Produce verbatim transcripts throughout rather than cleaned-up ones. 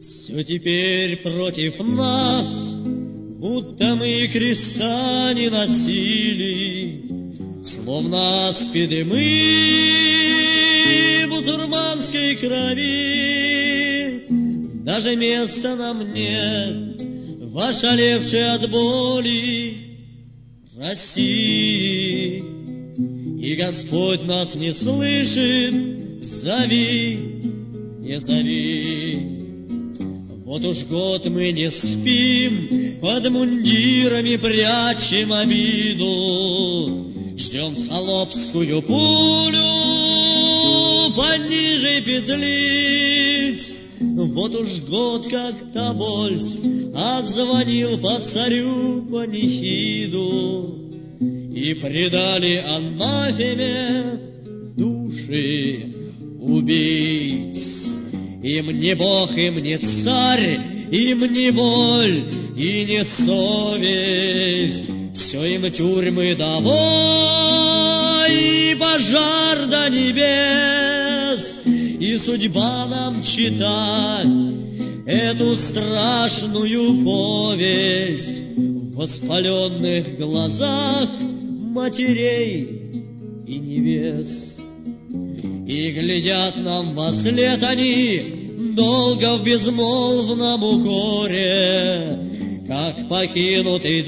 Все теперь против нас, будто мы креста не носили, словно аспиды мы бусурманской крови. Даже места нам нет в ошалевшей от боли России. И Господь нас не слышит, зови, не зови. Вот уж год мы не спим, под мундирами прячем обиду, ждем холопскую пулю пониже петлиц. Вот уж год, как Тобольск отзвонил по царю панихиду, и предали анафеме души убийц. Им не Бог, им не царь, им не боль и не совесть. Все им тюрьмы домой и пожар до небес. И судьба нам читать эту страшную повесть в воспаленных глазах матерей и невест. И глядят нам вослед они долго в безмолвном укоре, как покинутый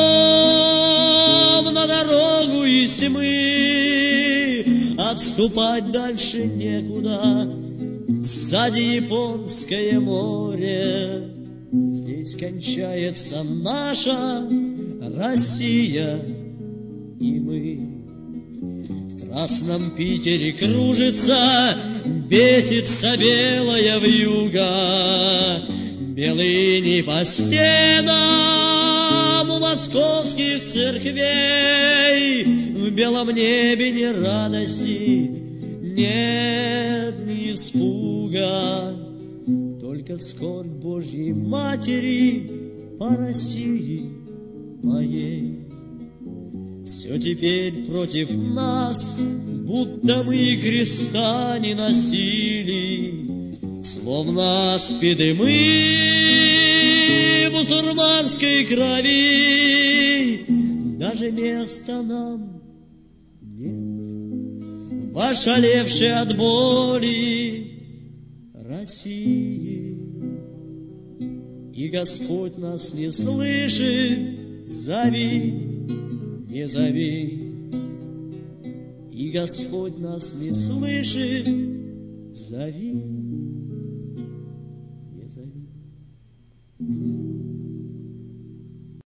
дом на дорогу из тьмы. Отступать дальше некуда, сзади Японское море. Здесь кончается наша Россия и мы. В красном Питере кружится, бесится белая вьюга, белый не по стенам у московских церквей. В белом небе ни радости, нет ни испуга, только скорбь Божьей Матери по России моей. Все теперь против нас, будто мы креста не носили, словно аспиды мы бусурманской крови. Даже места нам нет в ошалевшей от боли России. И Господь нас не слышит, зови, не зови. И Господь нас не слышит, зови, не зови.